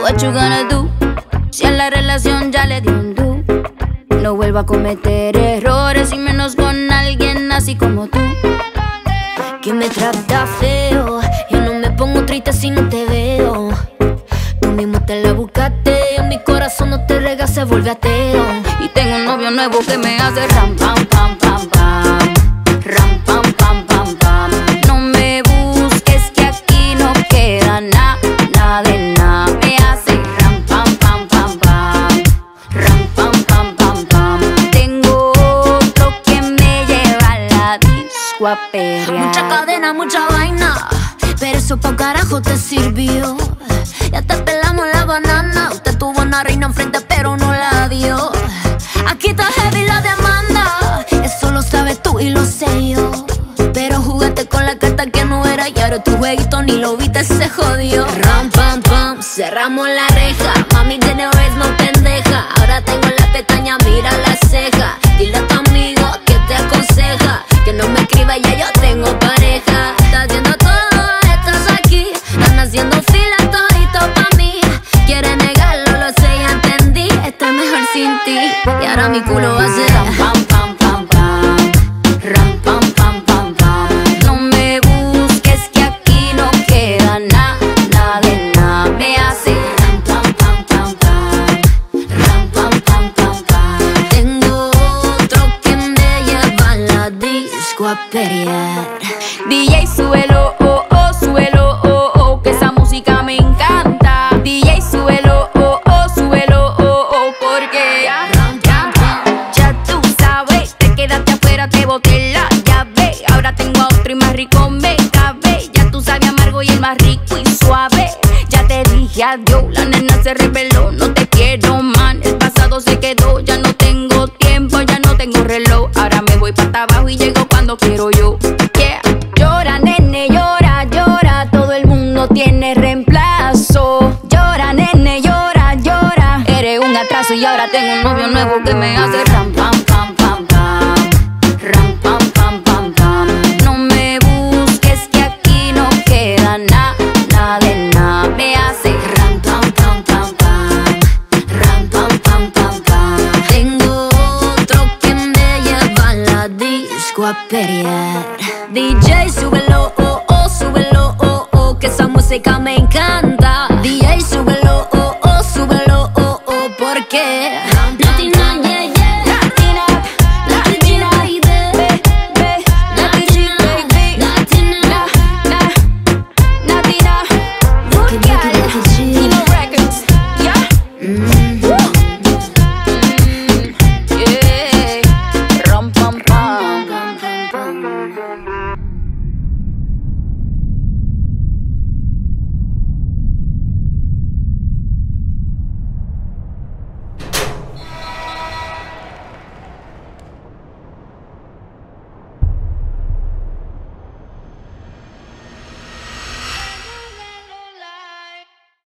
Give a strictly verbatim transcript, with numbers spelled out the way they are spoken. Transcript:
what you gonna do? Si a la relación ya le dio un do. No vuelvo a cometer errores y menos con alguien así como tú, que me trata feo. Yo no me pongo triste si no te veo. Tú mismo te la buscaste, mi corazón no te rega, se vuelve ateo. Y tengo un novio nuevo que me hace ram pam pam pam pam, ram pam pam pam pam. No me busques que aquí no queda nada, nada de nada. Me hace ram pam pam pam pam, ram pam pam pam pam. Tengo otro que me lleva a la disco a perrear. Mucha cadena, mucha vaina, pero eso pa' carajo te sirvió. Ya te pelamos la banana. Usted tuvo una reina enfrente pero no la dio. Aquí está heavy la demanda, eso lo sabes tú y lo sé yo. Pero jugaste con la carta que no era y ahora tu jueguito ni lo viste, se jodió. Ram pam pam, cerramos la reja. Mami tiene vez no pendeja. Ahora tengo la pestaña, mira la ceja. Dile a tu amigo que te aconseja que no me escriba, ya yo tengo pareja. Estás haciendo todo, estás aquí. Están haciendo fila todito pa' mí. Quiere negarlo, lo sé, ya entendí. Estoy mejor sin ti y ahora mi culo va a ser ram pam pam pam pam, ram pam pam pam pam. No me busques que aquí no queda nada, nada de nada. Me hace ram pam pam pam pam, ram pam pam pam pam. Tengo otro que me lleva a la disco a pelear. D J súbelo, oh oh, súbelo, oh oh, que esa música me encanta. D J súbelo, oh oh, súbelo, oh oh, porque ya, ya, ya tú sabes, te quedaste afuera, te boté la llave. Ahora tengo a otro y más rico me cabe. Ya tú sabes amargo y el más rico y suave. Ya te dije adiós, la nena se rebeló, no te quiero man. El pasado se quedó, ya no tengo tiempo, ya no tengo reloj. Ahora me voy para abajo y llego cuando quiero yo. Yeah. Llora, nene, llora, llora, todo el mundo tiene reemplazo. Llora, nene, llora, llora, eres un atraso y ahora tengo un novio nuevo que me hace ram pam pam pam pam, ram pam pam pam pam. No me busques que aquí no queda nada, nada de nada. Me hace Ram pam pam pam pam, ram pam pam pam pam. Tengo otro que me lleva a la disco a pelear. D J súbelo, oh oh, súbelo, oh oh, que esa música me encanta. D J súbelo, oh oh, súbelo, oh oh, porque